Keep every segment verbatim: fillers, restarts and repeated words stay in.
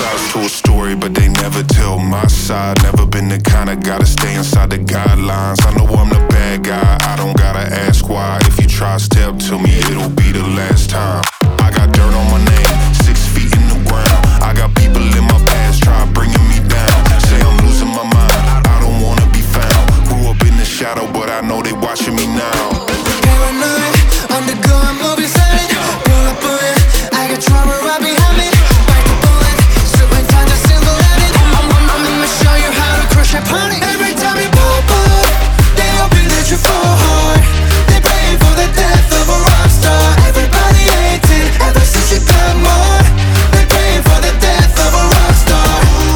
sides to a story, but they never tell my side. Never been the kind of guy to stay inside the guidelines. I know I'm the bad guy, I don't gotta ask why. If you try step to me, it'll be the last time. I got dirt on my name, six feet in the ground. I got people in my past try bringing me down. Say I'm losing my mind, I don't wanna be found. Grew up in the shadow, but I know they watching me now. Paranoid, undergoing movie sight. Pull up on it, I got trouble right behind me. Bite the bullet, certain times I single at it. I'm, I'm, I'm gonna show you how to crush a pony. Every time you pop up, they hoping that you fall hard. They praying for the death of a rock star. Everybody hates it ever since you got more. They praying for the death of a rock star.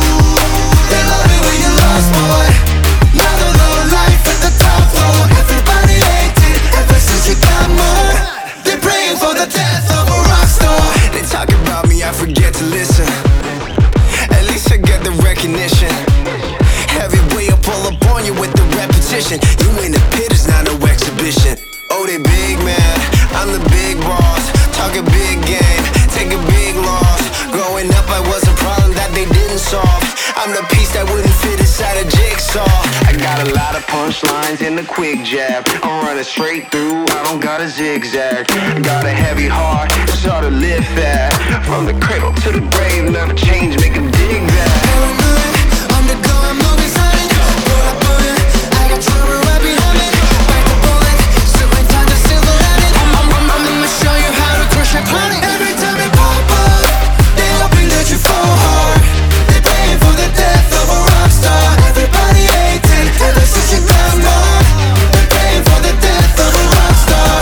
They love it when you lost, boy. Now the low life at the top floor. Everybody hates it ever since you got more. They're praying for the death of a rock star. They talk about me, I forget to listen. At least I get the recognition. Heavyweight, I pull up on you with the repetition. You in the pit, it's not no exhibition. Oh, they big man, I'm the big boss. Talk a big game, take a big loss. Growing up, I was a problem that they didn't solve. I'm the piece that wouldn't fit inside a jigsaw. I got a lot of punchlines in the quick jab. I'm running straight through, I don't got a zigzag. Got a heavy heart, it's hard to live fast. From the cradle to the grave, never change, make them dig that. Paranoid, undergoing movie sight. Pull up on it, I got trouble right behind me. Bite the bullet, certain times I single at it. I'm, I'm, I'm, I'm gonna show you how to crush a pony. Every time you pop up, they hoping that you fall hard. They praying for the death of a rock star. Everybody hates it ever since you got more. They praying for the death of a rock star.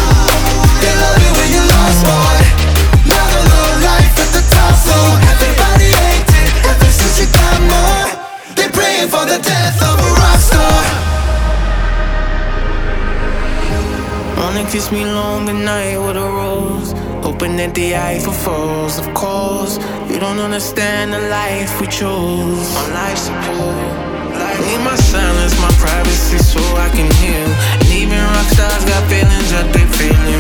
They love it when you lost, boy. Now the low life at the top floor. Everybody hates it ever since you got more. They praying for the death of a rock star. Wanna kiss me long good night with a rose, hoping that the Eiffel falls. Of course, you don't understand the life we chose. On life support, need my silence, my privacy, so I can heal. And even rock stars got feelings that they feeling